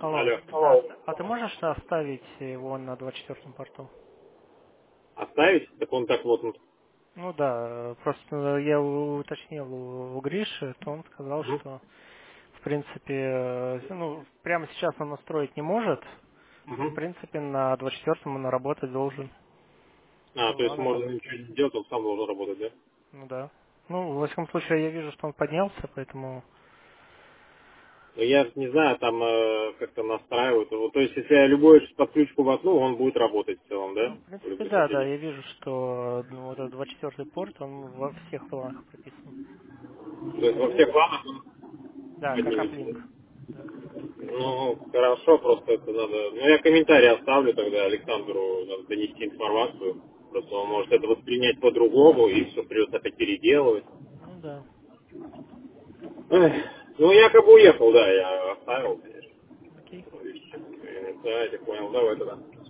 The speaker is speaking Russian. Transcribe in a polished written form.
Алло, Алло. да. А ты можешь оставить его на 24-м порту? Оставить? Так он так вот. Ну да, просто я уточнил у Гриши, то он сказал, Мгм. что в принципе, ну, прямо сейчас он настроить не может, но в Мгм. принципе на 24-м он работать должен. А, Ну то есть ладно, можно там, ничего не делать, он сам должен работать, да? ну да. Ну, во всяком случае, я вижу, что он поднялся, поэтому, Но я не знаю, там как-то настраивают его. То есть если я любой подключку воткну, он будет работать в целом, ну, да? в В принципе, любой да, да, сателлит. я вижу, что ну, вот этот 24-й порт, он во всех планах прописан. То есть Ну, в во всех принципе, планах он да, как поднимется. аплинк. Да. Ну, хорошо, просто это надо... Ну, я комментарий оставлю тогда Александру, надо донести информацию. Просто он может это воспринять по-другому, и все придется опять переделывать. Ну да. Эх, ну, якобы уехал, да, я оставил, конечно. Окей. Да, я понял, давай тогда.